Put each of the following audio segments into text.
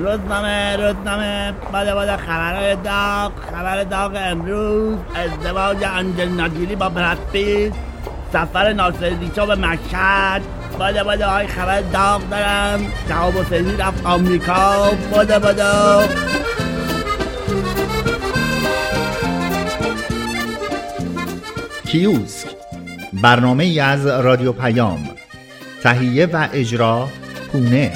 روزنامه باده خبر داغ امروز: ازدواج آنجلینا جولی با براد پیت، سفر ناصرالدین شاه به مشهد. باده های خبر داغ دارم. شهاب حسینی رفت آمریکا. باده کیوسک، برنامه ای از رادیو پیام. تهیه و اجرا پونه.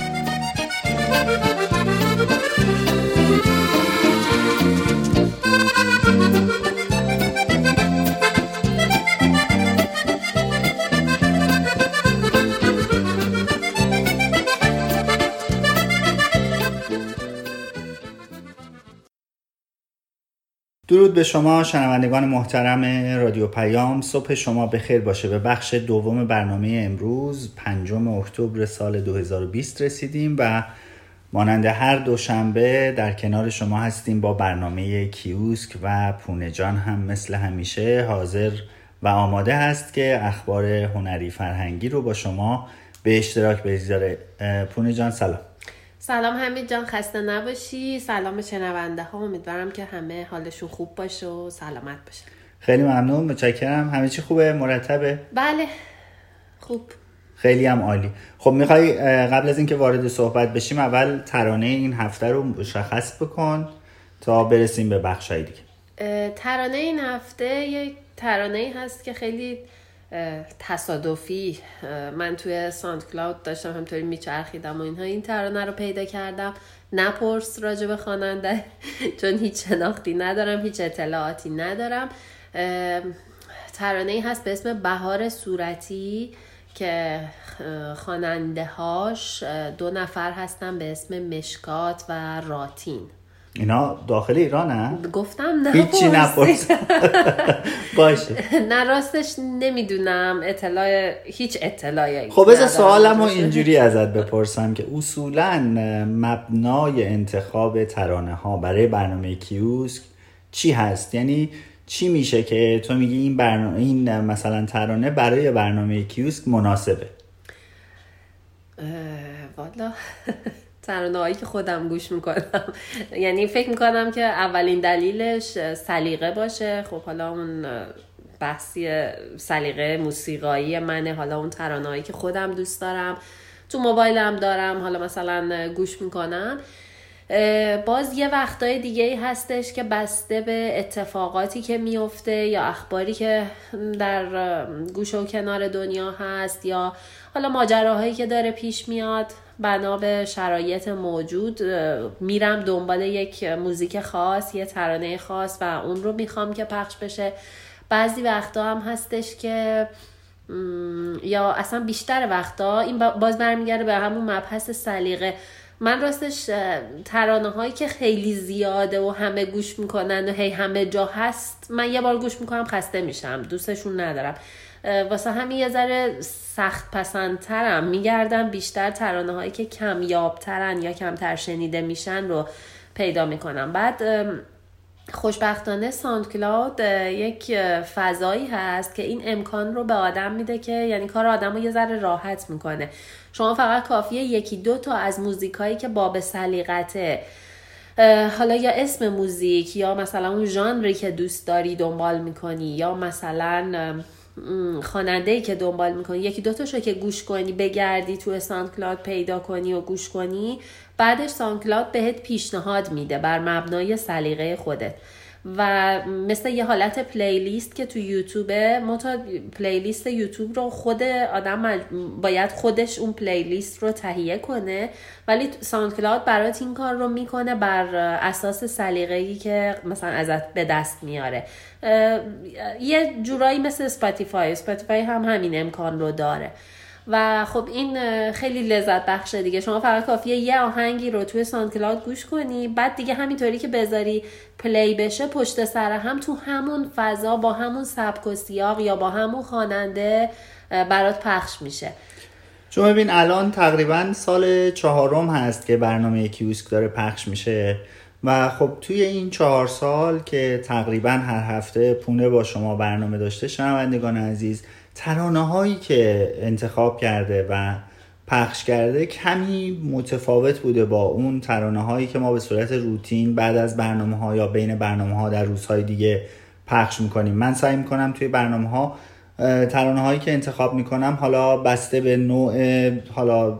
درود به شما شنوندگان محترم رادیو پیام. صبح شما بخیر باشه. به بخش دوم برنامه امروز 5 اکتبر سال 2020 رسیدیم و مانند هر دوشنبه در کنار شما هستیم با برنامه کیوسک و پونه جان هم مثل همیشه حاضر و آماده هست که اخبار هنری فرهنگی رو با شما به اشتراک بگذاره. پونه جان سلام. سلام حمید جان، خسته نباشی. سلام شنونده ها، امیدوارم که همه حالشون خوب باشه و سلامت باشه. خیلی ممنون، متشکرم. همه چی خوبه؟ مرتبه؟ بله خوب، خیلی هم عالی. خب میخوای قبل از اینکه وارد صحبت بشیم اول ترانه این هفته رو مشخص بکن تا برسیم به بخشای دیگه. ترانه این هفته یک ترانه‌ای هست که خیلی تصادفی من توی ساوند کلاود داشتم همطوری میچرخیدم و اینها این ترانه رو پیدا کردم. نپرس راجع به خواننده چون هیچ شناختی ندارم، هیچ اطلاعاتی ندارم. ترانه‌ای هست به اسم بهار صورتی که خواننده هاش 2 نفر هستن به اسم مشکات و راتین. اینا داخل ایرانه؟ گفتم نه هیچی نپرس. باشه. نه راستش نمیدونم، هیچ اطلاعی. خب بذار سوالمو اینجوری ازت بپرسم که اصولاً مبنای انتخاب ترانه ها برای برنامه کیوسک چی هست؟ یعنی چی میشه که تو میگی این مثلا ترانه برای برنامه کیوسک مناسبه؟ والا ترانه هایی که خودم گوش میکنم، یعنی فکر میکنم که اولین دلیلش سلیقه باشه. خب حالا اون بحثی سلیقه موسیقایی منه، حالا اون ترانه هایی که خودم دوست دارم تو موبایلم دارم حالا مثلا گوش میکنم. باز یه وقتای دیگه هستش که بسته به اتفاقاتی که میفته یا اخباری که در گوشه و کنار دنیا هست یا حالا ماجراهایی که داره پیش میاد، بنا به شرایط موجود میرم دنبال یک موزیک خاص، یه ترانه خاص و اون رو میخوام که پخش بشه. بعضی وقتا هم هستش که یا اصلا بیشتر وقتا این باز برمیگرده به همون مبحث سلیقه. من راستش ترانه هایی که خیلی زیاده و همه گوش میکنن و هی همه جا هست، من یه بار گوش میکنم خسته میشم، دوستشون ندارم. واسه همین یه ذره سخت پسندترم، میگردم بیشتر ترانه هایی که کمیابترن یا کمتر شنیده میشن رو پیدا میکنم. بعد خوشبختانه ساوند کلاود یک فضایی هست که این امکان رو به آدم میده که یعنی کار آدم رو یه ذره راحت میکنه. شما فقط کافیه 1-2 تا از موزیکایی که باب سلیقته، حالا یا اسم موزیک یا مثلا اون ژانری که دوست داری دنبال میکنی یا مثلا خواننده‌ای که دنبال میکنی، 1-2 تاشو که گوش کنی، بگردی تو ساوند کلاود پیدا کنی و گوش کنی، بعدش ساوند کلاود بهت پیشنهاد میده بر مبنای سلیقه خودت و مثل یه حالت پلیلیست که تو یوتیوبه. پلیلیست یوتیوب رو خود آدم باید خودش اون پلیلیست رو تهیه کنه، ولی ساوند کلاود برات این کار رو میکنه بر اساس سلیقه‌ای که مثلا ازت به دست میاره. یه جورایی مثل اسپاتیفای هم همین امکان رو داره و خب این خیلی لذت بخشه دیگه. شما فقط کافیه یه آهنگی رو توی ساوند کلاود گوش کنی، بعد دیگه همینطوری که بذاری پلی بشه پشت سر هم تو همون فضا با همون سبک و سیاق یا با همون خواننده برات پخش میشه. چون ببین الان تقریبا سال 4 هست که برنامه کیوسک داره پخش میشه و خب توی این 4 سال که تقریبا هر هفته پونه با شما برنامه داشته، شنوندگان عزیز ترانه هایی که انتخاب کرده و پخش کرده کمی متفاوت بوده با اون ترانه هایی که ما به صورت روتین بعد از برنامه ها یا بین برنامه ها در روزهای دیگه پخش میکنیم. من سعی میکنم توی برنامه ها ترانه هایی که انتخاب میکنم حالا بسته به نوع حالا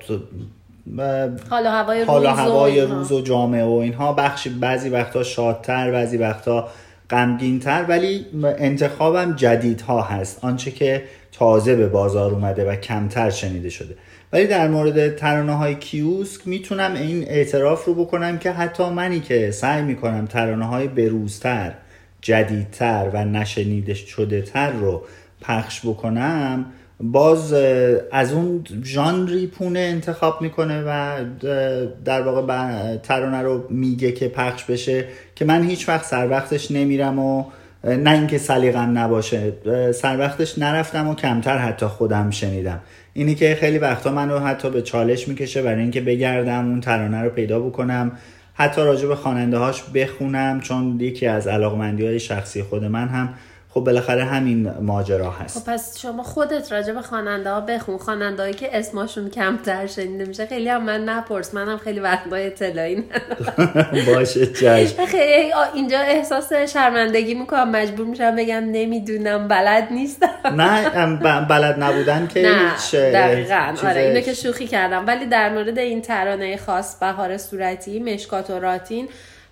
حال و هوای روز و جامعه و اینها بعضی وقتا شادتر بعضی وقتا غمگین‌تر، ولی انتخابم جدیدها هست، آنچه که تازه به بازار اومده و کمتر شنیده شده. ولی در مورد ترانه‌های کیوسک میتونم این اعتراف رو بکنم که حتی منی که سعی میکنم ترانه‌های بروزتر، جدیدتر و نشنیده شده تر رو پخش بکنم، باز از اون ژانری پونه انتخاب میکنه و در واقع ترانه رو میگه که پخش بشه که من هیچ وقت سر وقتش نمیرم و نه اینکه سلیقم نباشه، سر وقتش نرفتم و کمتر حتی خودم شنیدم. اینی که خیلی وقتا منو حتی به چالش میکشه برای اینکه بگردم اون ترانه رو پیدا بکنم، حتی راجع به خواننده هاش بخونم، چون یکی از علاقمندی‌های شخصی خود من هم خب بالاخره همین ماجرا هست. خب پس شما خودت راجع به خواننده ها بخون، خواننده هایی که اسمشون کمتر شنیده میشه خیلی هم من نپرس، منم خیلی وقتا اطلاعی ندارم. باشه چشم. خیلی اینجا احساس شرمندگی میکنم، مجبور میشم بگم نمیدونم، بلد نیستم. نه بلد نبودن که نه دقیقاً آره اینو که شوخی کردم. ولی در مورد این ترانه خاص بهار صورتی مشکات و راتین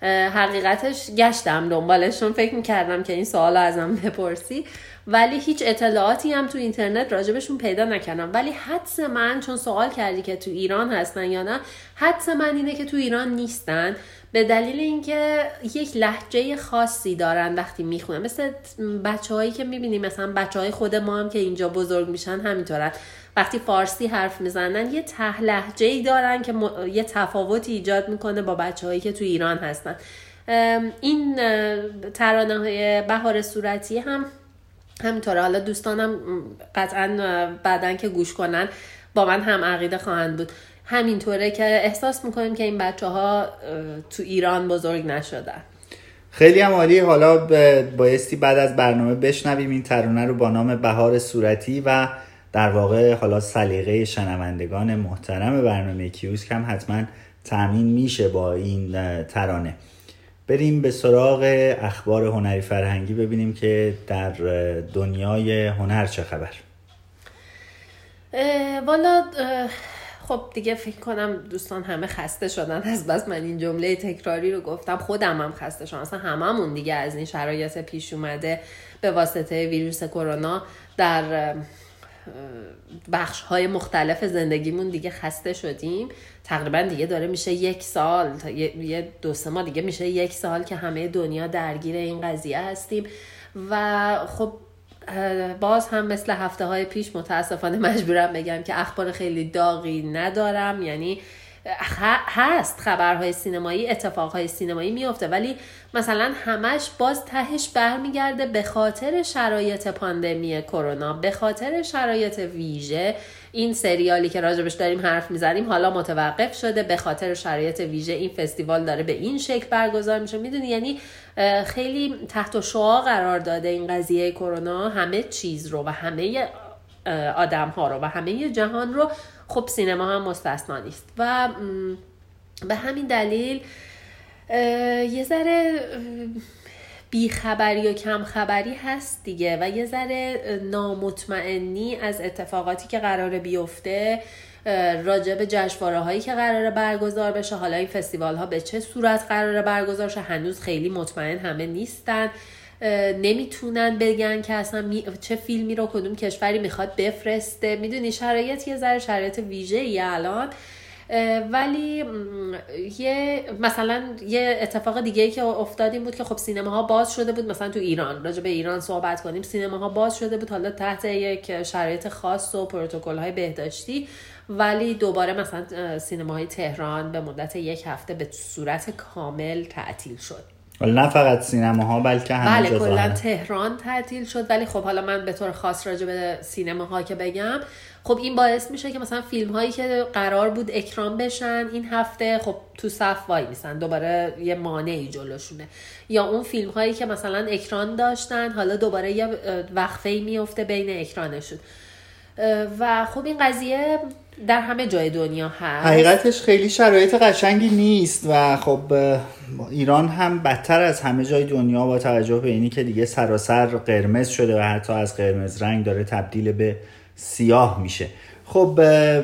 حقیقتش گشتم دنبالشون، فکر میکردم که این سوالو ازم بپرسی، ولی هیچ اطلاعاتی هم تو اینترنت راجبشون پیدا نکردم. ولی حدس من، چون سوال کردی که تو ایران هستن یا نه، حدس من اینه که تو ایران نیستن، به دلیل اینکه یک لهجه خاصی دارن وقتی میخونن، مثل بچه‌هایی که میبینیم، مثلا بچه‌های خود ما هم که اینجا بزرگ میشن همینطورن، وقتی فارسی حرف میزنن یه ته لهجه‌ای دارن که یه تفاوتی ایجاد میکنه با بچه‌هایی که تو ایران هستن. این ترانه‌های بهار صورتی هم همینطوره. حالا دوستانم قطعاً بعدن که گوش کنن با من هم عقیده خواهند بود، همینطوره که احساس میکنیم که این بچه‌ها تو ایران بزرگ نشدن. خیلی هم عالی. حالا بایستی بعد از برنامه بشنویم این ترانه رو با نام بهار صورتی و در واقع حالا سلیقه شنوندگان محترم برنامه کیوسک هم حتما تامین میشه با این ترانه. بریم به سراغ اخبار هنری فرهنگی، ببینیم که در دنیای هنر چه خبر. والا خب دیگه فکر کنم دوستان همه خسته شدن از بس من این جمله تکراری رو گفتم، خودم هم خسته شدم، اصلا هممون دیگه از این شرایط پیش اومده به واسطه ویروس کرونا در بخش‌های مختلف زندگیمون دیگه خسته شدیم. تقریبا دیگه داره میشه 1 سال، یه 2-3 ماه دیگه میشه 1 سال که همه دنیا درگیر این قضیه هستیم و خب باز هم مثل هفته‌های پیش متاسفانه مجبورم بگم که اخبار خیلی داغی ندارم. یعنی هست خبرهای سینمایی، اتفاقهای سینمایی میفته، ولی مثلا همش باز تهش برمیگرده به خاطر شرایط پاندمی کرونا، به خاطر شرایط ویژه. این سریالی که راجبش داریم حرف میزنیم حالا متوقف شده، به خاطر شرایط ویژه این فستیوال داره به این شکل برگزار میشه. میدونی یعنی خیلی تحت شعاع قرار داده این قضیه کرونا همه چیز رو و همه آدم ها رو و همه جهان رو. خب سینما هم مستثنا نیست و به همین دلیل یه ذره بیخبری و کم خبری هست دیگه و یه ذره نامطمئنی از اتفاقاتی که قراره بیفته، راجع به جشنواره هایی که قراره برگزار بشه، حالا این فستیوال ها به چه صورت قراره برگزار شه هنوز خیلی مطمئن همه نیستن، نمیتونن بگن که اصلا چه فیلمی رو کدوم کشوری میخواد بفرسته. میدونی شرایط یه ذره شرایط ویژه‌ای الان. ولی مثلا یه اتفاق دیگه‌ای که افتاد این بود که خب سینماها باز شده بود، مثلا تو ایران، راجع به ایران صحبت کنیم، سینماها باز شده بود حالا تحت یک شرایط خاص و پروتکل‌های بهداشتی، ولی دوباره مثلا سینماهای تهران به مدت 1 هفته به صورت کامل تعطیل شد. نه فقط سینماها بلکه همه بله کلا تهران تعطیل شد. ولی خب حالا من به طور خاص راجع به سینماها که بگم، خب این باعث میشه که مثلا فیلم هایی که قرار بود اکران بشن این هفته خب تو صف وای میسن، دوباره یه مانعی جلوشونه، یا اون فیلم هایی که مثلا اکران داشتن حالا دوباره یه وقفه‌ای میفته بین اکرانشون و خب این قضیه در همه جای دنیا هست. حقیقتش خیلی شرایط قشنگی نیست و خب ایران هم بدتر از همه جای دنیا با توجه به اینی که دیگه سراسر قرمز شده و حتی از قرمز رنگ داره تبدیل به سیاه میشه. خب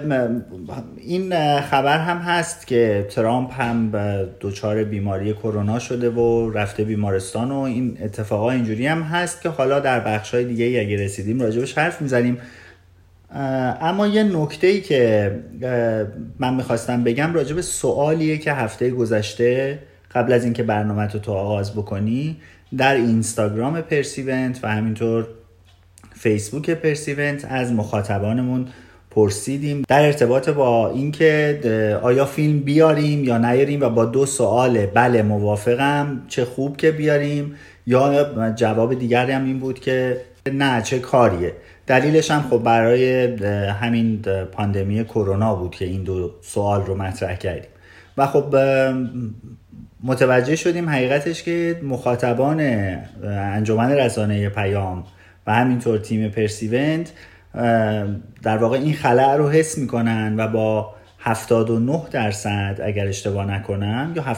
این خبر هم هست که ترامپ هم دچار بیماری کرونا شده و رفته بیمارستان و این اتفاقا اینجوری هم هست که حالا در بخش‌های دیگه اگه رسیدیم راجبش حرف میزنیم. اما یه نکته‌ای که من میخواستم بگم راجب سوالیه که هفته گذشته قبل از اینکه برنامه‌تو تو آغاز بکنی در اینستاگرام پرسیونت و همینطور فیسبوک پرسیونت از مخاطبانمون پرسیدیم در ارتباط با اینکه آیا فیلم بیاریم یا نیاریم و با 2 سوال بله موافقم چه خوب که بیاریم یا جواب دیگری هم این بود که نه چه کاریه. دلیلش هم خب برای همین پاندمی کرونا بود که این 2 سوال رو مطرح کردیم و خب متوجه شدیم حقیقتش که مخاطبان انجمن رسانه پیام و همینطور تیم پرسیونت در واقع این خلأ رو حس میکنن و با 79% اگر اشتباه نکنم یا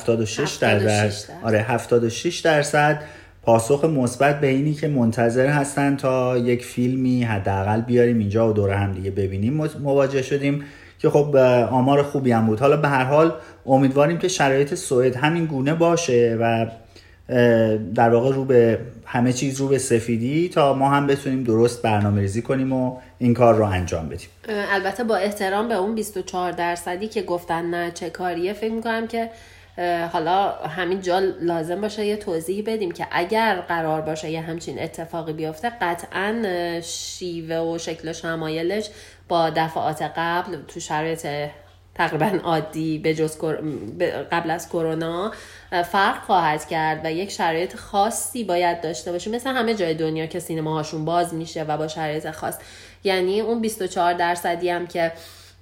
76% پاسخ مثبت به اینی که منتظر هستن تا یک فیلمی حداقل بیاریم اینجا و دور هم دیگه ببینیم مواجه شدیم که خب آمار خوبی هم بود. حالا به هر حال امیدواریم که شرایط سوئد همین گونه باشه و در واقع رو به همه چیز رو به سفیدی تا ما هم بتونیم درست برنامه‌ریزی کنیم و این کار رو انجام بدیم. البته با احترام به اون 24% که گفتن نه چه کاریه، فکر می‌کنم که حالا همین جا لازم باشه یه توضیح بدیم که اگر قرار باشه یه همچین اتفاقی بیفته قطعاً شیوه و شکل شمایلش با دفعات قبل تو شرایط تقریبا عادی به جز قبل از کرونا فرق خواهد کرد و یک شرایط خاصی باید داشته باشه، مثل همه جای دنیا که سینماهاشون باز میشه و با شرایط خاص. یعنی اون 24% هم که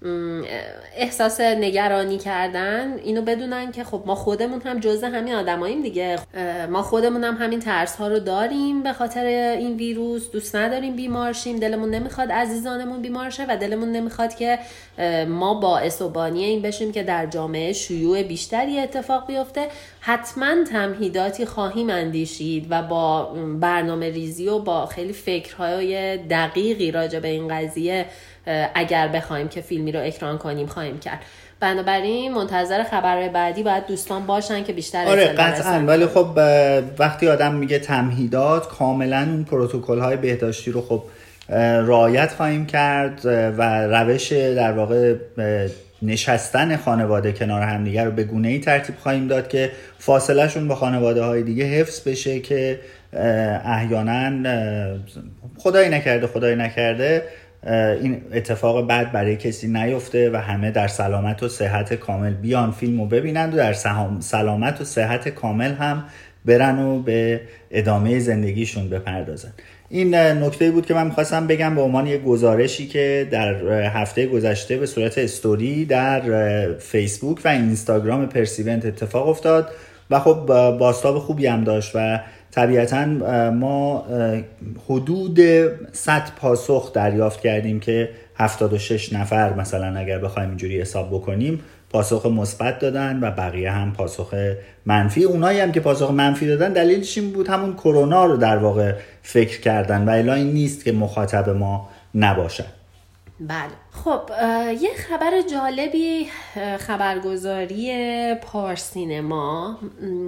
احساس نگرانی کردن اینو بدونن که خب ما خودمون هم جزء همین آدماییم دیگه، ما خودمون هم همین ترس ها رو داریم به خاطر این ویروس، دوست نداریم بیمار شیم، دلمون نمیخواد عزیزانمون بیمار شه و دلمون نمیخواد که ما باعث و بانی این بشیم که در جامعه شیوع بیشتری اتفاق بیفته. حتما تمهیداتی خواهیم اندیشید و با برنامه ریزی و با خیلی فکرهای دقیقی راجع به این قضیه اگر بخوایم که فیلمی رو اکران کنیم خواهیم کرد. بنابراین منتظر خبرهای بعدی باید دوستان باشن که بیشتر اطلاع قطعاً. ولی خب وقتی آدم میگه تمهیدات، کاملا اون پروتکل‌های بهداشتی رو خب رعایت خواهیم کرد و روش در واقع نشستن خانواده کنار هم دیگه رو به گونه‌ای ترتیب خواهیم داد که فاصله شون با خانواده های دیگه حفظ بشه که احیانا خدای نکرده این اتفاق بعد برای کسی نیفته و همه در سلامت و صحت کامل بیان فیلمو ببینند و در سلامت و صحت کامل هم برن و به ادامه زندگیشون بپردازن. این نکته بود که من میخواستم بگم به عنوان یک گزارشی که در هفته گذشته به صورت استوری در فیسبوک و اینستاگرام پرسیونت اتفاق افتاد و خب بازتاب خوبی هم داشت و طبیعتاً ما حدود 100 پاسخ دریافت کردیم که 76 نفر مثلا اگر بخوایم اینجوری حساب بکنیم پاسخ مثبت دادن و بقیه هم پاسخ منفی. اونایی هم که پاسخ منفی دادن دلیلش این بود همون کرونا رو در واقع فکر کردن و الا این نیست که مخاطب ما نباشن. بله. خب یه خبر جالبی خبرگزاری پارسینما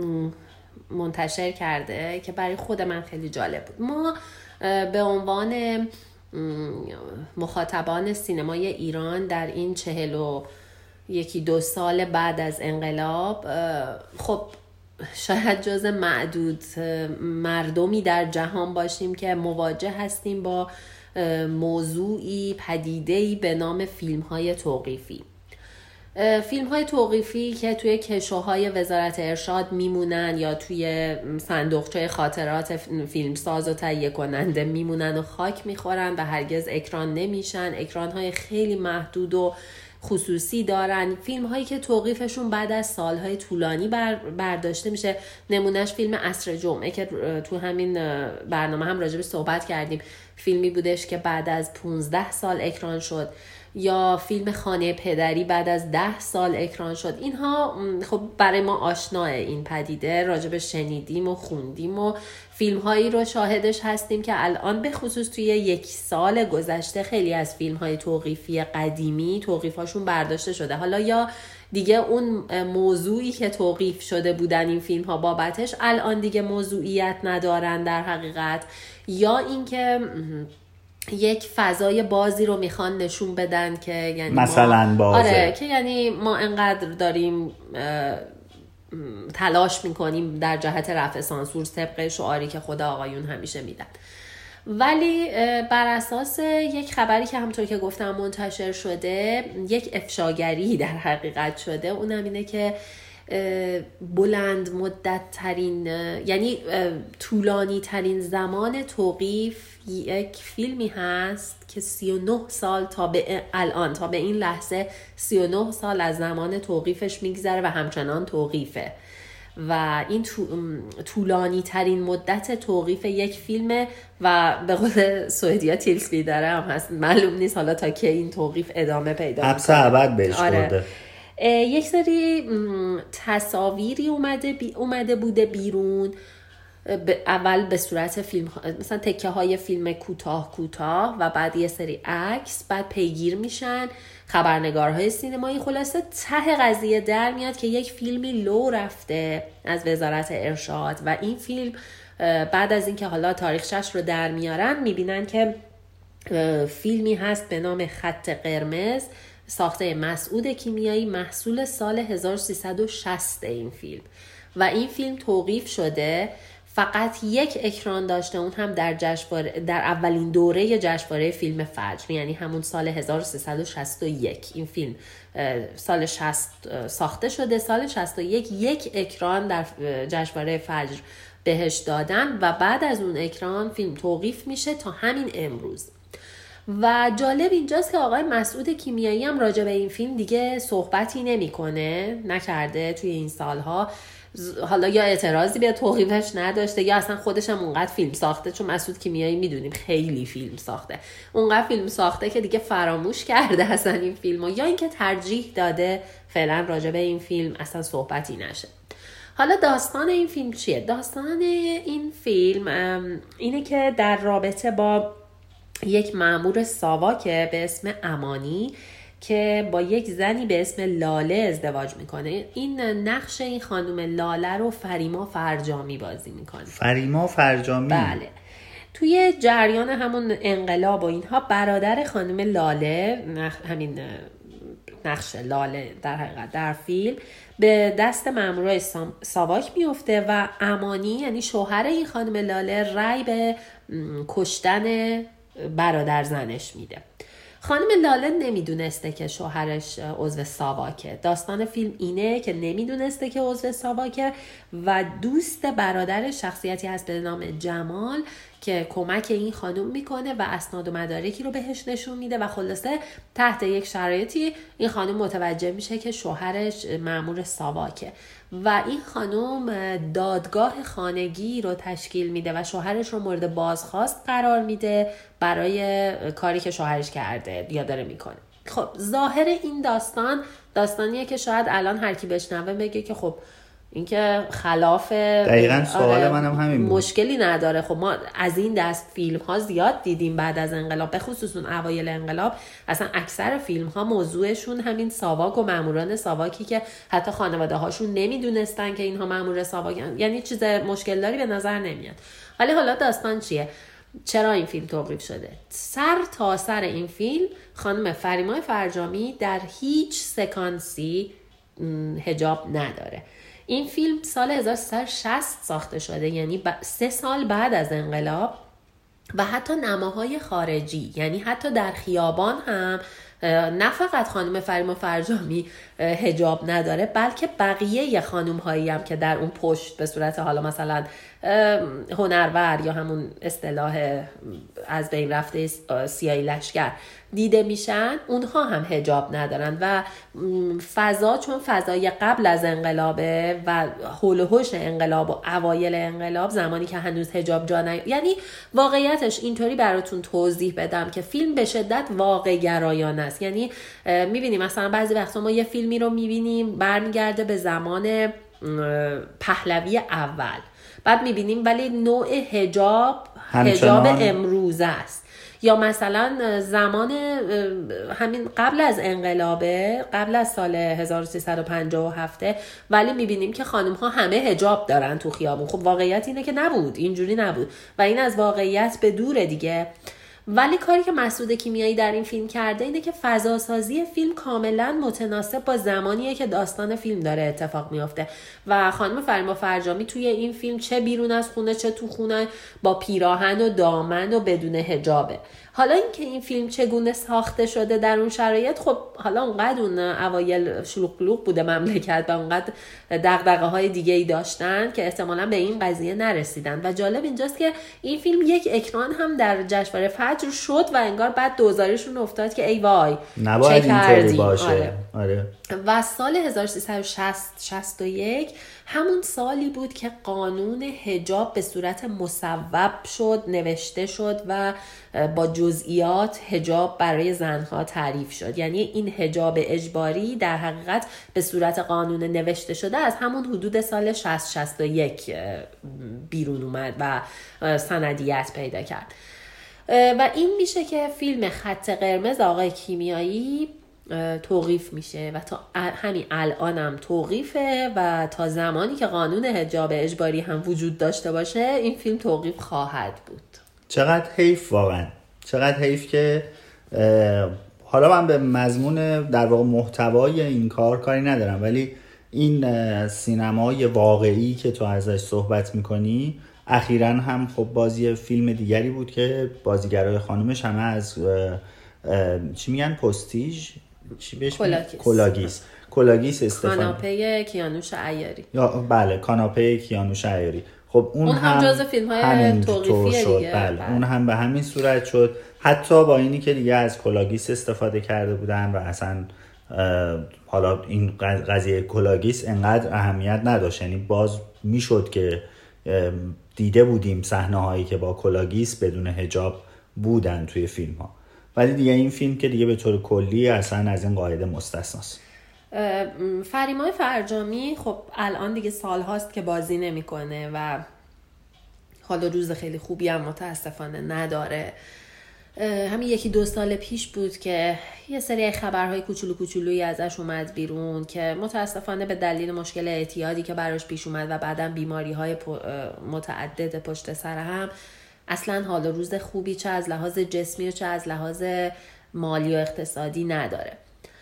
منتشر کرده که برای خود من خیلی جالب بود. ما به عنوان مخاطبان سینمای ایران در این 41-2 سال بعد از انقلاب خب شاید جز معدود مردمی در جهان باشیم که مواجه هستیم با موضوعی پدیده‌ای به نام فیلم‌های توقیفی. فیلم‌های توقیفی که توی کشوهای وزارت ارشاد میمونن یا توی صندوقچه خاطرات فیلمساز و تهیه کننده میمونن و خاک میخورن و هرگز اکران نمیشن. اکران‌های خیلی محدود و خصوصی دارن. فیلم‌هایی که توقیفشون بعد از سال‌های طولانی برداشته میشه. نمونهش فیلم عصر جمعه که تو همین برنامه هم راجبش صحبت کردیم. فیلمی بودش که بعد از 15 سال اکران شد. یا فیلم خانه پدری بعد از 10 سال اکران شد. اینها خب برای ما آشناه این پدیده، راجبش شنیدیم و خوندیم و فیلم هایی رو شاهدش هستیم که الان به خصوص توی 1 سال گذشته خیلی از فیلم های توقیفی قدیمی توقیفاشون برداشته شده. حالا یا دیگه اون موضوعی که توقیف شده بودن این فیلم ها بابتش الان دیگه موضوعیت ندارن در حقیقت، یا اینکه یک فضای بازی رو میخوان نشون بدن که یعنی مثلا بازه. آره که یعنی ما انقدر داریم تلاش میکنیم در جهت رفع سانسور طبق شعاری که خود آقایون همیشه میدن. ولی بر اساس یک خبری که همونطور که گفتم منتشر شده، یک افشاگری در حقیقت شده، اونم اینه که بلند مدت ترین یعنی طولانی ترین زمان توقیف یک فیلمی هست که 39 سال تا به الان، تا به این لحظه 39 سال از زمان توقیفش میگذره و همچنان توقیفه و این طولانی ترین مدت توقیف یک فیلمه و به قول سوئدیا تیلسبی داره هم هست، معلوم نیست حالا تا که این توقیف ادامه پیدا کنه. حبس ابد بهش آره. یک سری تصاویری اومده بوده بیرون، اول به صورت فیلم مثلا تکه های فیلم کوتاه و بعد یه سری عکس، بعد پیگیر میشن خبرنگارهای سینمایی. خلاصه ته قضیه در میاد که یک فیلمی لو رفته از وزارت ارشاد و این فیلم بعد از اینکه حالا تاریخچه‌اش رو در میارن میبینن که فیلمی هست به نام خط قرمز ساخته مسعود کیمیایی، محصول سال 1360 این فیلم، و این فیلم توقیف شده، فقط یک اکران داشته، اون هم در اولین دوره جشنواره فیلم فجر، یعنی همون سال 1361 این فیلم سال 60 ساخته شده، سال 61 یک اکران در جشنواره فجر بهش دادن و بعد از اون اکران فیلم توقیف میشه تا همین امروز. و جالب اینجاست که آقای مسعود کیمیایی هم راجع به این فیلم دیگه صحبتی نکرده توی این سالها. حالا یا اعتراضی به توقیفش نداشته یا اصلا خودش هم اونقدر فیلم ساخته، چون مسعود کیمیایی میدونیم خیلی فیلم ساخته، اونقدر فیلم ساخته که دیگه فراموش کرده اصلا این فیلمو، یا اینکه ترجیح داده فعلا راجع به این فیلم اصلا صحبتی نشه. حالا داستان این فیلم چیه؟ داستان این فیلم اینه که در رابطه با یک مأمور ساواک به اسم امانی که با یک زنی به اسم لاله ازدواج میکنه. این نقش این خانم لاله رو فریما فرجامی بازی میکنه. فریما فرجامی؟ بله. توی جریان همون انقلاب و اینها برادر خانم لاله، همین نقش لاله در حقیقت در فیلم، به دست مامورای ساواک میفته و امانی یعنی شوهر این خانم لاله رأی به کشتن برادر زنش میده. خانم لاله نمیدونسته که شوهرش عضو ساواکه. داستان فیلم اینه که نمیدونسته که عضو ساواکه و دوست برادرش شخصیتی هست به نام جمال که کمک این خانم میکنه و اسناد و مدارکی رو بهش نشون میده و خلاصه تحت یک شرایطی این خانم متوجه میشه که شوهرش مأمور ساواکه و این خانم دادگاه خانگی رو تشکیل میده و شوهرش رو مورد بازخواست قرار میده برای کاری که شوهرش کرده یا داره میکنه. خب ظاهر این داستانیه که شاید الان هر کی بشنوه بگه که خب این که خلاف دقیقاً سوال منم همین بود. مشکلی نداره. خب ما از این دست فیلم ها زیاد دیدیم بعد از انقلاب، به خصوص اون اوایل انقلاب اصلا اکثر فیلم ها موضوعشون همین ساواک و ماموران ساواکی که حتی خانواده هاشون نمیدونستن که اینها مامور ساواکن، یعنی چیز مشکل داری به نظر نمیاد. حالا داستان چیه؟ چرا این فیلم توقیف شده؟ سر تا سر این فیلم خانم فریما فرجامی در هیچ سکانسی حجاب نداره. این فیلم سال 1360 ساخته شده، یعنی 3 سال بعد از انقلاب و حتی نماهای خارجی، یعنی حتی در خیابان هم نه فقط خانم فریما فرجامی حجاب نداره بلکه بقیه خانم هایی هم که در اون پشت به صورت حالا مثلا هنرور یا همون اصطلاح از بین رفته سیاهی لشکر دیده میشن اونها هم حجاب ندارن و فضا چون فضای قبل از انقلابه و حول و حوش انقلاب و اوایل انقلاب، زمانی که هنوز حجاب جا یعنی واقعیتش اینطوری براتون توضیح بدم که فیلم به شدت واقع گرایانه است. یعنی میبینیم مثلا بعضی وقتا ما یه فیلمی رو میبینیم برمیگرده به زمان پهلوی اول، بعد میبینیم ولی نوع حجاب امروز است، یا مثلا زمان همین قبل از انقلابه، قبل از سال 1357 ولی میبینیم که خانم ها همه حجاب دارن تو خیابون. خب واقعیت اینه که نبود، اینجوری نبود و این از واقعیت به دوره دیگه. ولی کاری که مسعود کیمیایی در این فیلم کرده اینه که فضاسازی فیلم کاملا متناسب با زمانیه که داستان فیلم داره اتفاق میفته و خانم فریما فرجامی توی این فیلم چه بیرون از خونه چه تو خونه با پیراهن و دامن و بدون حجابه. حالا اینکه این فیلم چگونه ساخته شده در اون شرایط، خب حالا اونقدر اون اوایل شلوغ قلوغ بوده مملکت و اونقدر دغدغه‌های دیگه‌ای داشتن که احتمالاً به این قضیه نرسیدن. و جالب اینجاست که این فیلم یک اکران هم در جشنواره فجر شد و انگار بعد دوزاریشون افتاد که ای وای نباید اینطوری باشه. آره. و سال 1361 همون سالی بود که قانون حجاب به صورت مصوب شد، نوشته شد و با جزئیات حجاب برای زنها تعریف شد. یعنی این حجاب اجباری در حقیقت به صورت قانون نوشته شده از همون حدود سال 60-61 بیرون اومد و سندیت پیدا کرد و این میشه که فیلم خط قرمز آقای کیمیایی توقیف میشه و تا همین الانم توقیفه و تا زمانی که قانون حجاب اجباری هم وجود داشته باشه این فیلم توقیف خواهد بود. چقدر حیف، واقعا چقدر حیف که حالا من به مضمون در واقع محتوای این کاری ندارم، ولی این سینمای واقعی که تو ازش صحبت میکنی اخیراً هم خب بازی فیلم دیگری بود که بازیگرای خانومش همه از چی میگن پستیژ، چی بهش کلاگیس استفاده. کاناپه کیانوش عیاری. یا بله کاناپه کیانوش عیاری. خب اون هم جز فیلم‌های توقیفیه دیگه. بله اون هم به همین صورت شد، حتی با اینی که دیگه از کلاگیس استفاده کرده بودن و اصلا حالا این قضیه کلاگیس انقدر اهمیت نداشت، یعنی باز میشد که دیده بودیم صحنه‌هایی که با کلاگیس بدون حجاب بودن توی فیلم‌ها، ولی دیگه این فیلم که دیگه به طور کلی اصلا از این قاعده مستثناست. فریمای فرجامی خب الان دیگه سال هاست که بازی نمیکنه و حالا روز خیلی خوبی هم متاسفانه نداره. همین 1-2 سال پیش بود که یه سری خبرهای کوچولویی ازش اومد بیرون که متاسفانه به دلیل مشکل اعتیادی که براش پیش اومد و بعداً بیماری‌های متعدد پشت سر هم اصلا حالا روز خوبی چه از لحاظ جسمی و چه از لحاظ مالی و اقتصادی نداره.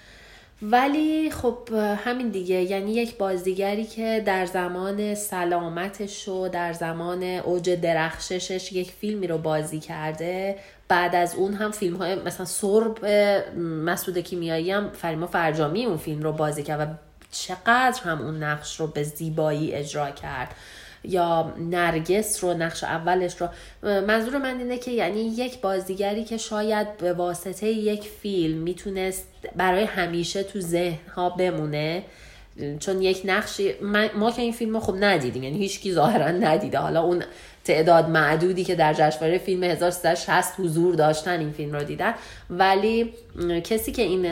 ولی خب همین دیگه، یعنی یک بازیگری که در زمان سلامتش و در زمان اوج درخششش یک فیلمی رو بازی کرده، بعد از اون هم فیلم‌های مثلا سرب مسعود کیمیایی هم فریما فرجامی اون فیلم رو بازی کرد و چقدر هم اون نقش رو به زیبایی اجرا کرد، یا نرگس رو نقش اولش رو. منظور من اینه که یعنی یک بازیگری که شاید به واسطه یک فیلم میتونست برای همیشه تو ذهن‌ها بمونه، چون یک نقشی ما که این فیلم رو خب ندیدیم، یعنی هیچ کی ظاهرا ندیده، حالا اون تعداد معدودی که در جشنواره فیلم 1360 حضور داشتن این فیلم رو دیدن، ولی کسی که این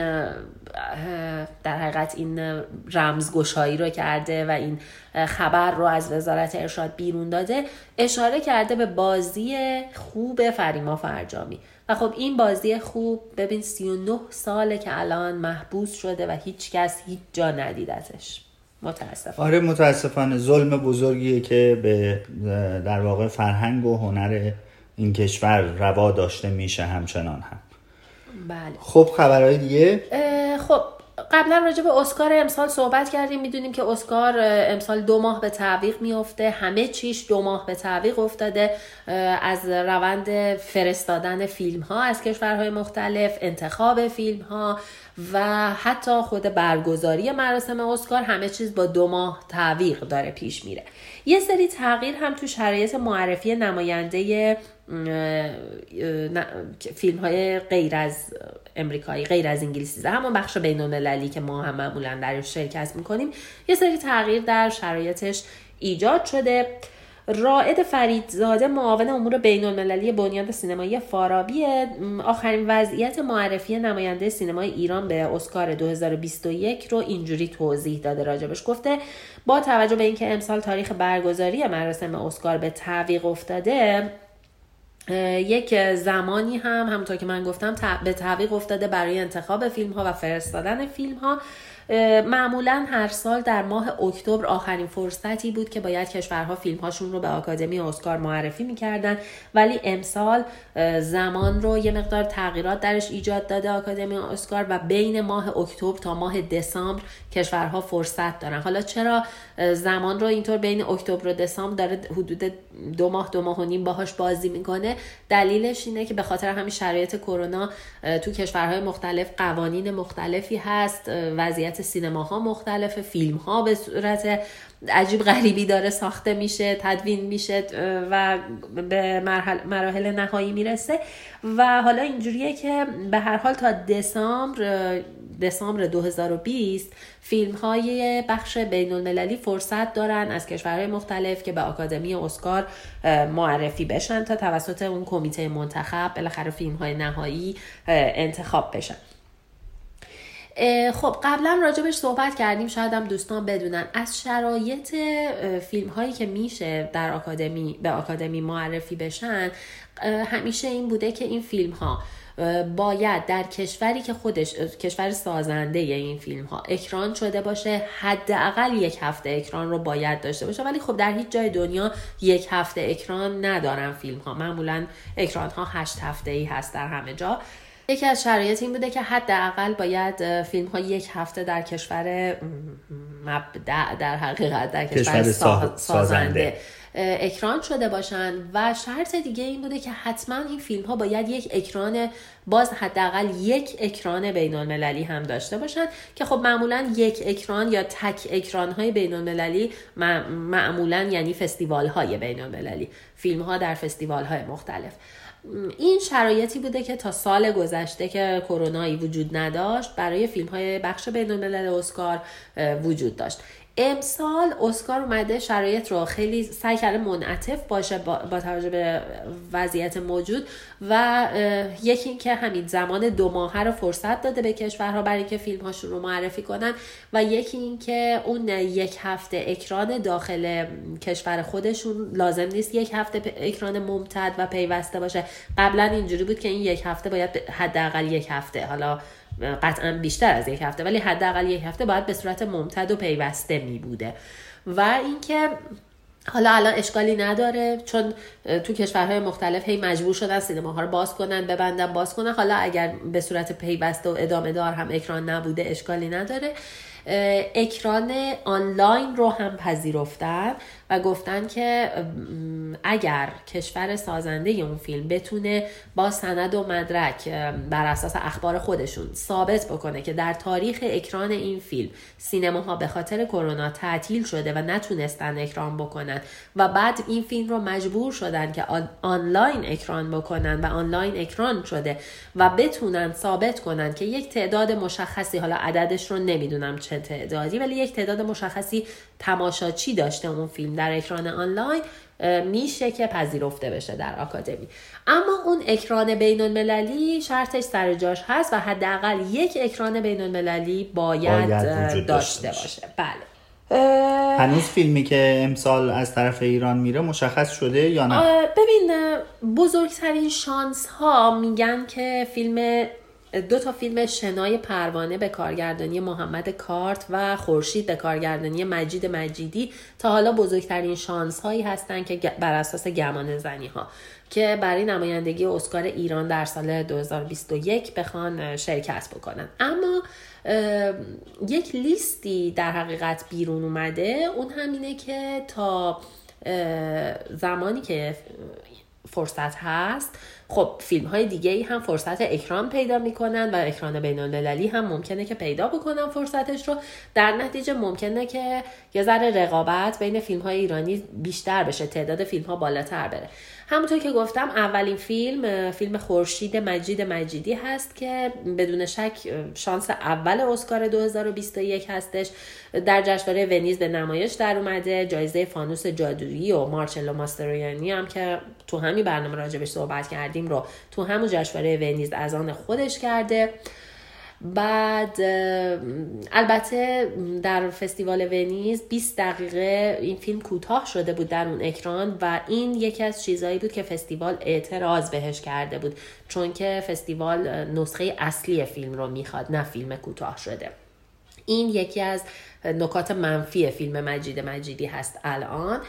در حقیقت این رمزگشایی رو کرده و این خبر رو از وزارت ارشاد بیرون داده اشاره کرده به بازی خوب فریما فرجامی. و خب این بازی خوب ببین 39 ساله که الان محبوس شده و هیچ کس هیچ جا ندیدتش. متاسفانه. آره متاسفانه ظلم بزرگیه که به در واقع فرهنگ و هنر این کشور روا داشته میشه همچنان هم. بله. خب خبرهای دیگه؟ خب قبلا راجع به اسکار امسال صحبت کردیم، میدونیم که اسکار امسال 2 ماه به تعویق میفته، همه چیش 2 ماه به تعویق افتاده، از روند فرستادن فیلم ها از کشورهای مختلف، انتخاب فیلم ها و حتی خود برگزاری مراسم اسکار، همه چیز با 2 ماه تعویق داره پیش میره. یه سری تغییر هم تو شرایط معرفی نماینده فیلم های غیر از امریکایی، غیر از انگلیسی، همون بخش بین‌المللی که ما هم معمولا درش شرکت میکنیم، یه سری تغییر در شرایطش ایجاد شده. رائد فریدزاده، معاون امور بین‌المللی بنیاد سینمایی فارابی، آخرین وضعیت معرفی نماینده سینمای ایران به اسکار 2021 رو اینجوری توضیح داده راجبش. گفته با توجه به اینکه امسال تاریخ برگزاری مراسم اسکار به تعویق افتاده، یک زمانی همونطور که من گفتم به تعویق افتاده برای انتخاب فیلم ها و فرستادن فیلم ها. معمولا هر سال در ماه اکتبر آخرین فرصتی بود که باید کشورها فیلم هاشون رو به آکادمی اسکار معرفی میکردن، ولی امسال زمان رو یه مقدار تغییرات درش ایجاد داده آکادمی اسکار و بین ماه اکتبر تا ماه دسامبر کشورها فرصت دارن. حالا چرا زمان رو اینطور بین اکتبر و دسامبر داره حدود 2 ماه و نیم باهاش بازی میکنه؟ دلیلش اینه که به خاطر همین شرایط کرونا تو کشورهای مختلف قوانین مختلفی هست، وضعیت سینماها مختلفه، فیلم‌ها به صورت عجیب غریبی داره ساخته میشه، تدوین میشه و به مراحل نهایی میرسه و حالا اینجوریه که به هر حال تا دسامبر 2020 فیلم‌های بخش بین‌المللی فرصت دارن از کشورهای مختلف که به آکادمی اسکار معرفی بشن تا توسط اون کمیته منتخب بالاخره فیلم‌های نهایی انتخاب بشن. خب قبلا راجبش صحبت کردیم، شاید هم دوستان بدونن از شرایط فیلم هایی که میشه در به آکادمی معرفی بشن همیشه این بوده که این فیلم ها باید در کشوری که خودش کشور سازنده این فیلم ها اکران شده باشه، حداقل 1 هفته اکران رو باید داشته باشه، ولی خب در هیچ جای دنیا 1 هفته اکران ندارن فیلم ها، معمولا اکران ها 8 هفته‌ای هست در همه جا. یکی از شرایط این بوده که حداقل باید فیلم ها 1 هفته در کشور مبدأ، در حقیقت در کشور سازنده اکران شده باشن و شرط دیگه این بوده که حتما این فیلم ها باید یک اکران، باز حداقل 1 اکران بین‌المللی هم داشته باشن که خب معمولا 1 اکران یا تک اکران های بین‌المللی معمولا یعنی فستیوال های بین‌المللی، فیلم ها در فستیوال های مختلف. این شرایطی بوده که تا سال گذشته که کرونایی وجود نداشت برای فیلم های بخش بین‌الملل اسکار وجود داشت. امسال اسکار اومده شرایط رو خیلی سعی کرده منعطف باشه با توجه به وضعیت موجود و یکی این که همین زمان 2 ماهه رو فرصت داده به کشورها برای که فیلم هاشون رو معرفی کنن و یکی این که اون 1 هفته اکران داخل کشور خودشون لازم نیست 1 هفته اکران ممتد و پیوسته باشه. قبلا اینجوری بود که این 1 هفته باید حداقل 1 هفته، حالا قطعا بیشتر از 1 هفته، ولی حداقل 1 هفته باید به صورت ممتد و پیوسته می بوده. و اینکه حالا الان اشکالی نداره چون تو کشورهای مختلف هی مجبور شدن سینماها رو باز کنن، ببندن باز کنن، حالا اگر به صورت پیوسته و ادامه دار هم اکران نبوده اشکالی نداره. اکران آنلاین رو هم پذیرفتن و گفتن که اگر کشور سازنده اون فیلم بتونه با سند و مدرک بر اساس اخبار خودشون ثابت بکنه که در تاریخ اکران این فیلم سینماها به خاطر کرونا تعطیل شده و نتونستن اکران بکنن و بعد این فیلم رو مجبور شدن که آنلاین اکران بکنن و آنلاین اکران شده و بتونن ثابت کنن که یک تعداد مشخصی، حالا عددش رو نمیدونم چه تعدادی، ولی یک تعداد مشخصی تماشاچی داشته اون فیلم در اکران آنلاین، میشه که پذیرفته بشه در آکادمی. اما اون اکران بین‌المللی شرطش سر جاش هست و حداقل 1 اکران بین‌المللی باید داشته باشه. بله. هنوز فیلمی که امسال از طرف ایران میره مشخص شده یا نه؟ ببین بزرگترین شانس ها میگن که 2 تا فیلم شنای پروانه به کارگردانی محمد کارت و خورشید به کارگردانی مجید مجیدی تا حالا بزرگترین شانس هایی هستن که بر اساس گمان زنی ها که برای نمایندگی اسکار ایران در سال 2021 بخوان شرکت بکنن. اما یک لیستی در حقیقت بیرون اومده، اون همینه که تا زمانی که فرصت هست، خب فیلم های دیگه ای هم فرصت اکران پیدا میکنن و اکران بین المللی هم ممکنه که پیدا بکنن فرصتش رو. در نتیجه ممکنه که یه ذره رقابت بین فیلم های ایرانی بیشتر بشه، تعداد فیلم ها بالاتر بره. همونطور که گفتم اولین فیلم خورشید مجید مجیدی هست که بدون شک شانس اول اسکار 2021 هستش. در جشنواره ونیز به نمایش در اومده، جایزه فانوس جادویی و مارچلو ماسترویانی هم که تو همین برنامه راجبش صحبت کردیم رو تو همون جشنواره ونیز از آن خودش کرده. بعد البته در فستیوال ونیز 20 دقیقه این فیلم کوتاه شده بود در اون اکران و این یکی از چیزایی بود که فستیوال اعتراض بهش کرده بود، چون که فستیوال نسخه اصلی فیلم رو میخواد نه فیلم کوتاه شده. این یکی از نکات منفی فیلم مجید مجیدی هست الان.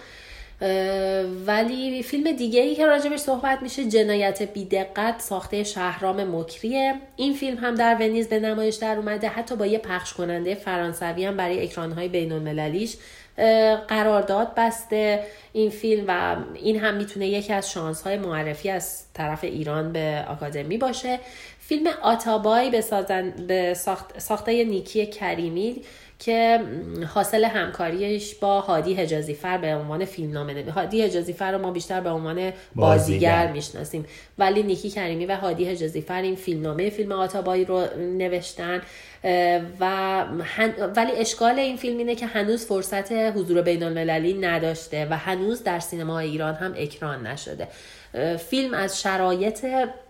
ولی فیلم دیگه ای که راجبش صحبت میشه جنایت بی‌دقت ساخته شهرام مکریه. این فیلم هم در ونیز به نمایش در اومده، حتی با یه پخش کننده فرانسوی هم برای اکرانهای بین المللیش قرارداد بسته این فیلم و این هم میتونه یکی از شانس‌های معرفی از طرف ایران به آکادمی باشه. فیلم آتابای به ساخته نیکی کریمی که حاصل همکاریش با هادی حجازیفر به عنوان فیلمنامه‌نویس. هادی حجازیفر رو ما بیشتر به عنوان بازیگر میشناسیم، ولی نیکی کریمی و هادی حجازیفر این فیلم آتابایی رو نوشتن ولی اشکال این فیلم اینه که هنوز فرصت حضور بین المللی نداشته و هنوز در سینما ایران هم اکران نشده. فیلم از شرایط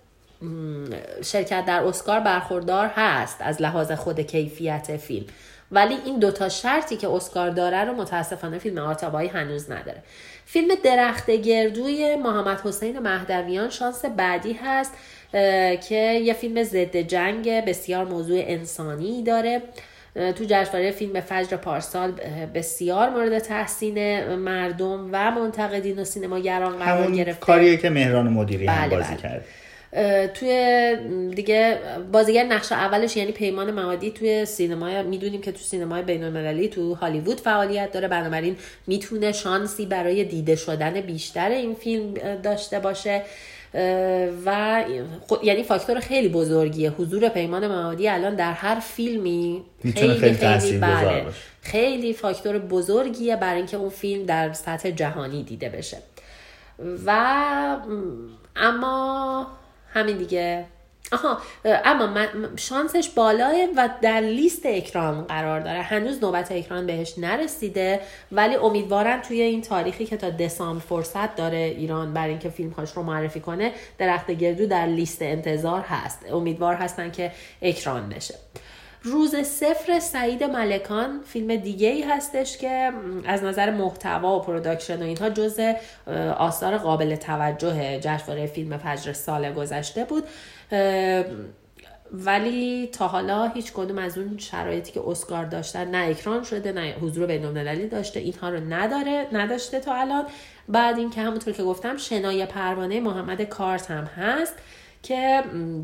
شرکت در اسکار برخوردار هست از لحاظ خود کیفیت فیلم، ولی این دوتا شرطی که اسکار داره رو متاسفانه فیلم آتابایی هنوز نداره. فیلم درخت گردوی محمد حسین مهدویان شانس بعدی هست که یه فیلم ضد جنگ بسیار موضوع انسانی داره. تو جشنواره فیلم فجر پارسال بسیار مورد تحسین مردم و منتقدین و سینماگران قرار گرفته. همون کاریه که مهران مدیری هم بازی کرد. توی دیگه بازیگر نقش اولش یعنی پیمان معادی توی سینمای میدونیم که تو سینمای بین‌المللی تو هالیوود فعالیت داره، بنابراین میتونه شانسی برای دیده شدن بیشتر این فیلم داشته باشه و یعنی فاکتور خیلی بزرگیه حضور پیمان معادی الان در هر فیلمی خیلی تاثیرگذار باشه. خیلی فاکتور بزرگیه برای اینکه اون فیلم در سطح جهانی دیده بشه. و اما همین دیگه. اما شانسش بالاه و در لیست اکران قرار داره. هنوز نوبت اکران بهش نرسیده، ولی امیدوارن توی این تاریخی که تا دسامبر فرصت داره ایران برای اینکه فیلم‌هاش رو معرفی کنه، درخت گردو در لیست انتظار هست. امیدوار هستن که اکران بشه. روز صفر سعید ملکان فیلم دیگه ای هستش که از نظر محتوا و پروداکشن و اینها جزء آثار قابل توجه جشنواره فیلم فجر سال گذشته بود، ولی تا حالا هیچ کدوم از اون شرایطی که اسکار داشتن نه اکران شده نه حضور بین‌المللی داشته، اینها رو نداشته تا الان. بعد این که همونطور که گفتم شنای پروانه محمد کارت هم هست که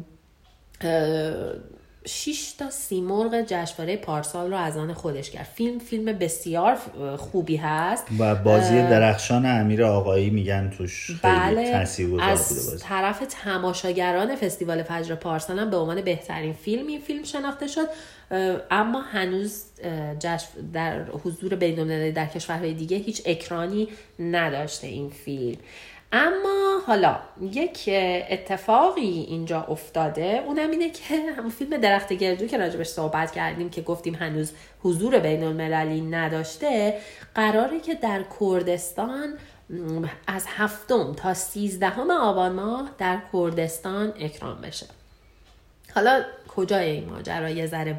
6 تا سیمرغ جشنواره پارسال رو از آن خودش کرد. فیلم بسیار خوبی هست و بازی درخشان امیر آقایی میگن توش خیلی تاثیرگذار بوده. از طرف تماشاگران فستیوال فجر پارسال هم به عنوان بهترین فیلم این فیلم شناخته شد، اما هنوز در حضور بین‌المللی در کشورهای دیگه هیچ اکرانی نداشته این فیلم. اما حالا یک اتفاقی اینجا افتاده، اونم اینه که همون فیلم درخت گردو که راجبش صحبت کردیم که گفتیم هنوز حضور بین المللی نداشته، قراره که در کردستان از 7 تا 13 آبان ماه در کردستان اکران بشه. حالا کجای این ماجرا یه ذره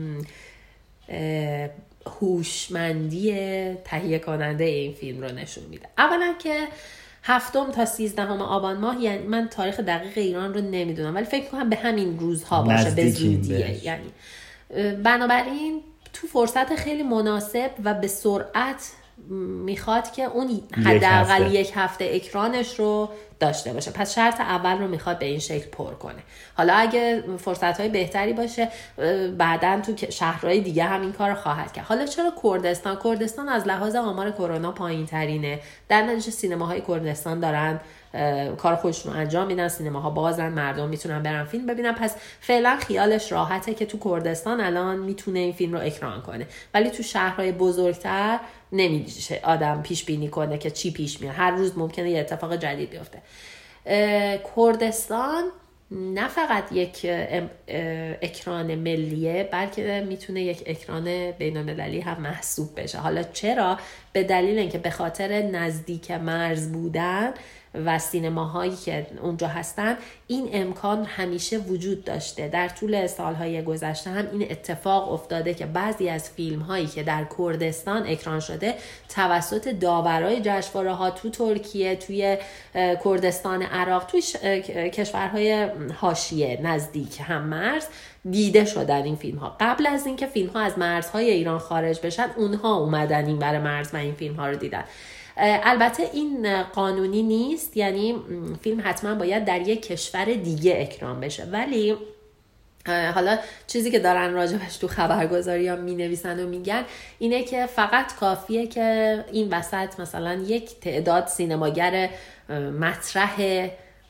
هوشمندی تهیه کننده این فیلم رو نشون میده. اولا که 7 تا 13 آبان ماه، یعنی من تاریخ دقیق ایران رو نمیدونم ولی فکر کنم به همین روزها باشه به زودیه، یعنی بنابراین تو فرصت خیلی مناسب و به سرعت میخواد که اون حداقل یک هفته اکرانش رو داشته باشه. پس شرط اول رو میخواد به این شکل پر کنه. حالا اگه فرصت‌های بهتری باشه بعداً تو شهرهای دیگه هم این کار رو خواهد کرد. حالا چرا کردستان از لحاظ آمار کرونا پایین ترینه؟ در نتیجه سینماهای کردستان دارن کار خودشون رو انجام میدن، سینماها بازن، مردم میتونن برن فیلم ببینن. پس فعلا خیالش راحته که تو کردستان الان میتونه این فیلم رو اکران کنه، ولی تو شهرهای بزرگتر نمیشه آدم پیش بینی کنه که چی پیش میاد. هر روز ممکنه یه اتفاق جدید بیفته. کردستان نه فقط یک اکران ملیه، بلکه میتونه یک اکران بین‌المللی هم محسوب بشه. حالا چرا؟ به دلیل اینکه به خاطر نزدیک مرز بودن و سینماهایی که اونجا هستن این امکان همیشه وجود داشته. در طول سالهای گذشته هم این اتفاق افتاده که بعضی از فیلم هایی که در کردستان اکران شده توسط داورای جشنواره ها تو ترکیه، توی کردستان عراق، توی کشورهای حاشیه نزدیک هم مرز دیده شدن این فیلم ها. قبل از اینکه فیلم ها از مرزهای ایران خارج بشن اونها اومدن این بر مرز و این فیلم ها رو دیدن. البته این قانونی نیست، یعنی فیلم حتما باید در یک کشور دیگه اکران بشه، ولی حالا چیزی که دارن راجبش تو خبرگزاری ها می نویسن و میگن اینه که فقط کافیه که این وسط مثلا یک تعداد سینماگر مطرح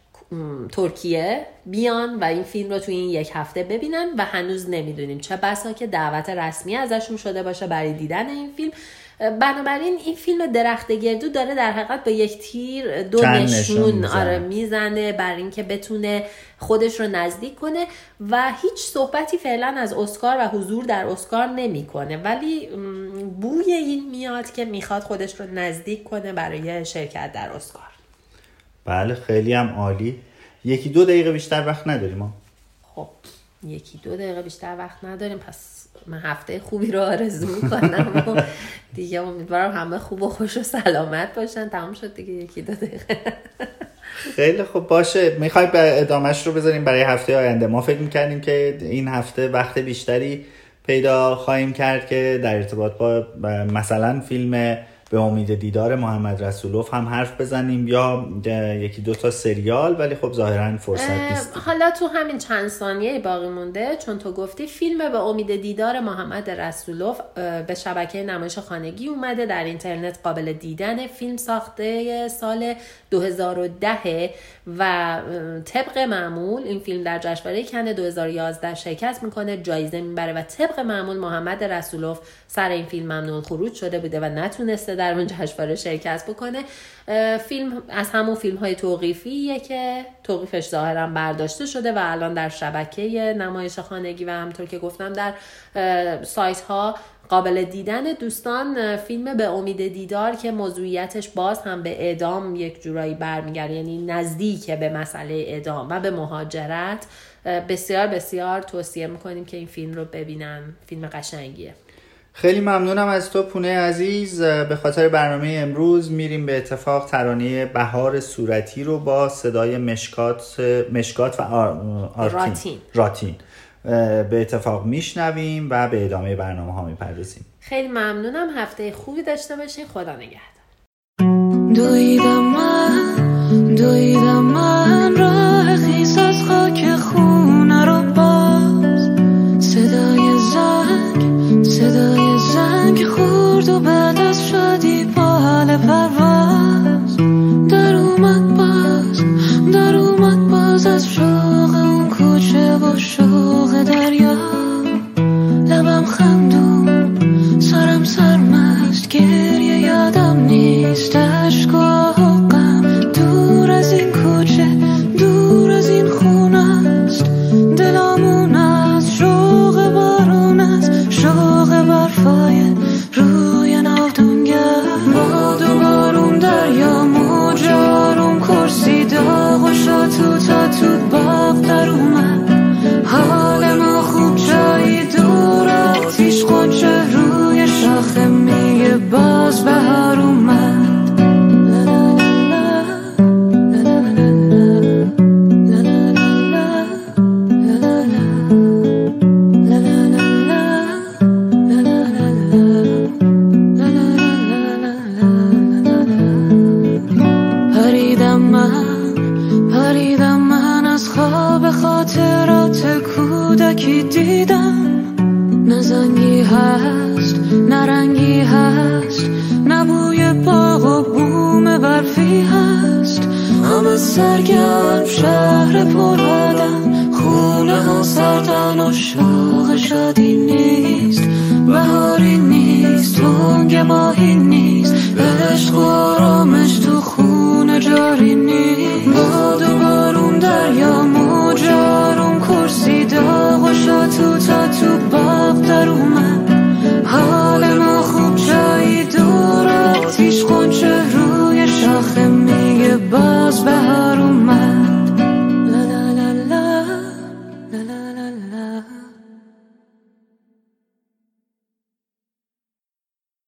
ترکیه بیان و این فیلم رو توی این یک هفته ببینن و هنوز نمیدونیم، چه بسا که دعوت رسمی ازشون شده باشه برای دیدن این فیلم. بنابراین این فیلم درخت گردو داره در حقیقت با یک تیر دو نشون میزنه برای اینکه بتونه خودش رو نزدیک کنه و هیچ صحبتی فعلا از اسکار و حضور در اسکار نمیکنه، ولی بوی این میاد که میخواد خودش رو نزدیک کنه برای شرکت در اسکار. بله خیلی هم عالی. 1-2 دقیقه بیشتر وقت نداریم ما. خب 1-2 دقیقه بیشتر وقت نداریم، پس من هفته خوبی رو آرزو میکنم و دیگه امیدوارم همه خوب و خوش و سلامت باشن. تمام شد دیگه 1-2 دقیقه. خیلی خوب باشه. میخوایم ادامهش رو بذاریم برای هفته آینده. ما فکر میکردیم که این هفته وقت بیشتری پیدا خواهیم کرد که در ارتباط با مثلا فیلم به امید دیدار محمد رسولوف هم حرف بزنیم یا 1-2 سریال، ولی خب ظاهرا فرصت نیست. حالا تو همین چند ثانیه باقی مونده، چون تو گفتی فیلم به امید دیدار محمد رسولوف به شبکه نمایش خانگی اومده، در اینترنت قابل دیدن. فیلم ساخته سال 2010 و طبق معمول این فیلم در جشنواره کن 2011 شرکت میکنه، جایزه میبره و طبق معمول محمد رسولوف سر این فیلم ممنوع خروج شده بوده و نتونسته در اون جشنواره شرکت بکنه. فیلم از همون فیلم های توقیفیه که توقیفش ظاهرا برداشته شده و الان در شبکه نمایش خانگی و همونطور که گفتم در سایت ها قابل دیدن. دوستان فیلم به امید دیدار که موضوعیتش باز هم به اعدام یک جورایی برمیگرده، یعنی نزدیک به مسئله اعدام و به مهاجرت، بسیار بسیار توصیه میکنیم که این فیلم رو ببینن. فیلم قشنگیه. خیلی ممنونم از تو پونه عزیز. به خاطر برنامه امروز میریم به اتفاق ترانه بهار صورتی رو با صدای مشکات و راتین به اتفاق میشنویم و به ادامه برنامه ها میپردازیم. خیلی ممنونم. هفته خوبی داشته باشین. خدا نگهدار. دویدم من راه خیس از خاک خونه رو باز، صدای زنگ خورد و بعد از شادی با حال پرواز در اومد باز از شوق اون کوچه و شوق دریا. لبم خندون سرم سرمست، گریه یادم نیست، عشق و غم دور از این کوچه دور از این خونه است. دلمون از شوق بارون است، شوق برفای روی ناودونگر. باد و بارون دریا موج آروم کرسی داغ و تو باغ در اومد. حال ما خوب جایی دور آتیش قنچه روی شاخه میگه باز بهار اومد. پریدم من از خواب خاطرات کودکی دیدم. نه زنگی هست نه رنگی هست، نه بوی باغ و بوم برفی هست. همه سرگرم شهر پر آدم، خونه ها سردن و شوق شادی نیست.